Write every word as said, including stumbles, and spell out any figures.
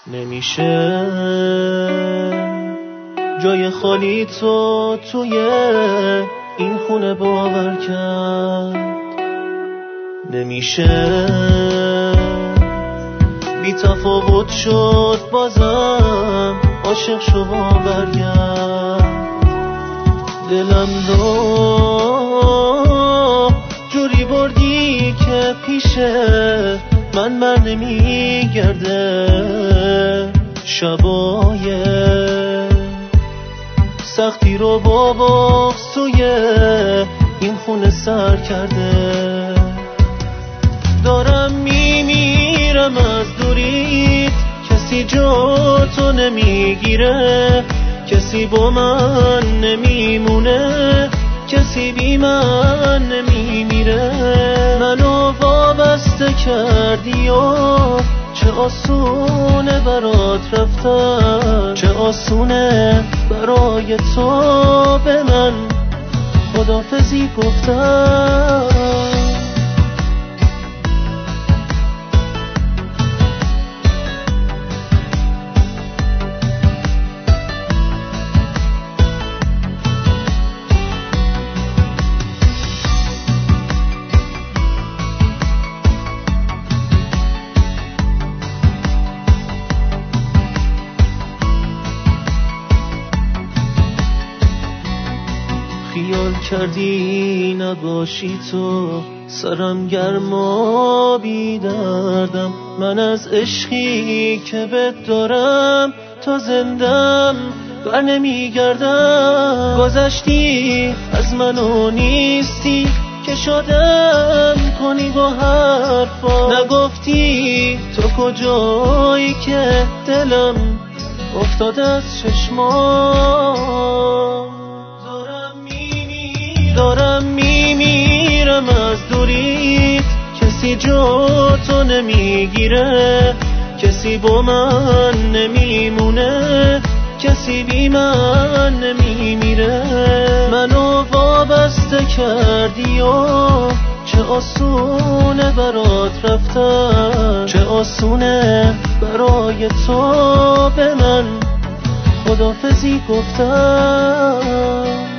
نمیشه جای خالی تو توی این خونه باور کرد. نمیشه بی تفاوت شد بازم عاشق شو برگرد. دلم رو جوری بردی که پیشه من بر نمیگرده. شبای سختی رو با بغض توی این خونه سر کرده. دارم میمیرم از دوریت، کسی جا تو نمیگیره، کسی با من نمیمونه، کسی بی من نمیمیره. منو وابسته کردی و چه آسونه برات رفتن، چه آسونه برای تو به من خداحافظی گفتن. خیال کردی نباشی تو، سرم گرم و بی دردم. من از عشقی که بهت دارم تا زندم بر نمیگردم. گذشتی از من و نیستی که شدم کنی با حرفا. نگفتی تو کجایی که دلم افتاد از چشمام. دارم میمیرم از دوریت، کسی جا تو نمیگیره، کسی با من نمیمونه، کسی بی من نمیمیره. منو وابسته کردی و چه آسونه برات رفتن، چه آسونه برای تو به من خداحافظی گفتن.